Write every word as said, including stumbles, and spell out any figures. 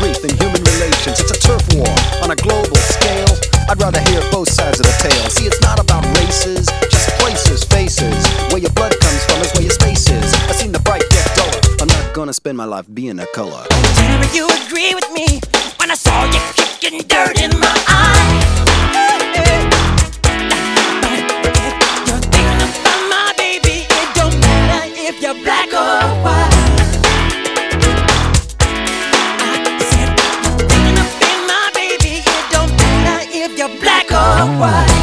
grief in human relations. It's a turf war on a global scale. I'd rather hear both sides of the tale. See, it's not about races, just places, faces. Where your blood comes from is where your space is. I seen the bright get duller. I'm not gonna spend my life being a color. Tell me you agree with me when I saw you kicking dirt in my eye. You're thinking about my baby. It don't matter if you're black or white. I said you're thinking about my baby. It don't matter if you're black or white.